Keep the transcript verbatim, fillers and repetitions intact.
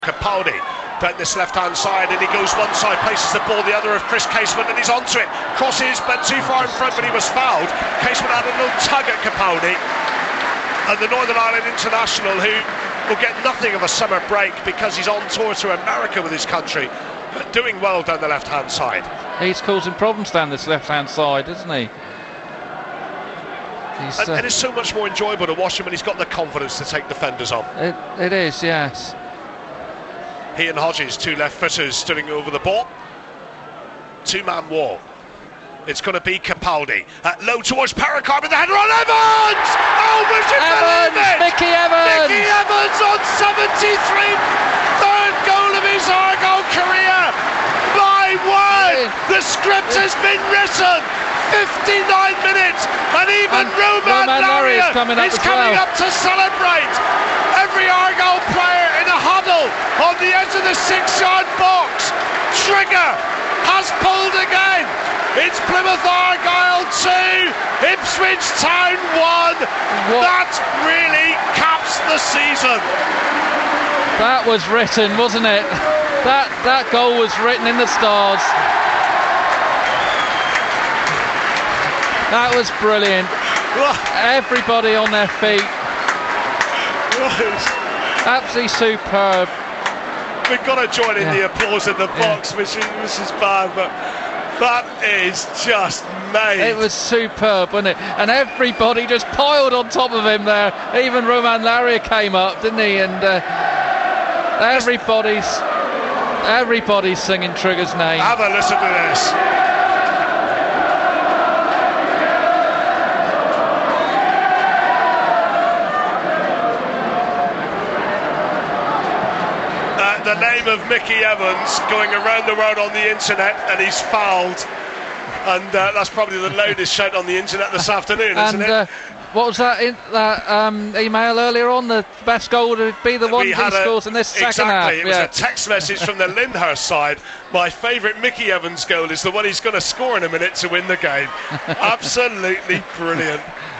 Capaldi down this left-hand side, and he goes one side, places the ball the other of Chris Casement, and he's onto it. Crosses, but too far in front, but he was fouled. Casement had a little tug at Capaldi, and the Northern Ireland international, who will get nothing of a summer break because he's on tour to America with his country, but doing well down the left-hand side. He's causing problems down this left-hand side, isn't he? And, uh, and it's so much more enjoyable to watch him when he's got the confidence to take defenders on. It, it is, yes. He and Hodges, two left-footers, stooding over the ball. Two-man wall. It's going to be Capaldi. Uh, low towards Paracard with the header on Evans! Oh, would you Evans, believe it? Mickey Evans! Mickey Evans on seventy-three. Third goal of his Argyle career. My word! The script has been written. fifty-nine minutes, and even and Roman, Roman Larrier is coming, up, is coming well. up to celebrate. Every Argyle player in a huddle on the edge of the six-yard box. Trigger has pulled again. It's Plymouth Argyle two, Ipswich Town one. What? That really caps the season. That was written, wasn't it? That that goal was written in the stars. That was brilliant. Everybody on their feet. Absolutely superb. We've got to join in yeah. the applause in the box, yeah. which, is, which is bad, but that is just made. It was superb, wasn't it? And everybody just piled on top of him there. Even Roman Larrier came up, didn't he? And uh, everybody's everybody's singing Trigger's name. Have a listen to this. The name of Mickey Evans going around the world on the internet, and he's fouled, and uh, that's probably the loudest shout on the internet this afternoon, isn't and, it? Uh, what was that, in, that um, email earlier on? The best goal would be the one he scores in this second exactly, half. It yeah. was a text message from the Lyndhurst side. My favourite Mickey Evans goal is the one he's going to score in a minute to win the game. Absolutely brilliant.